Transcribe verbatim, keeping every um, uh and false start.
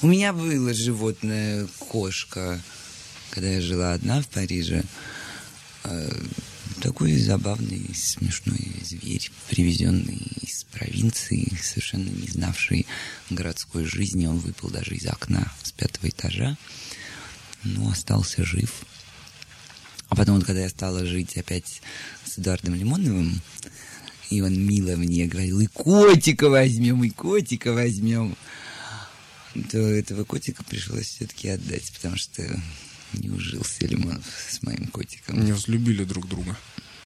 У меня было животное, кошка, когда я жила одна в Париже. Такой забавный, смешной зверь, привезенный из провинции, совершенно не знавший городской жизни. Он выпал даже из окна с пятого этажа, но остался жив. А потом, вот, когда я стала жить опять с Эдуардом Лимоновым, и он мило мне говорил: и котика возьмем, и котика возьмем, то этого котика пришлось все-таки отдать, потому что не ужился Лимонов с моим котиком. Не возлюбили друг друга.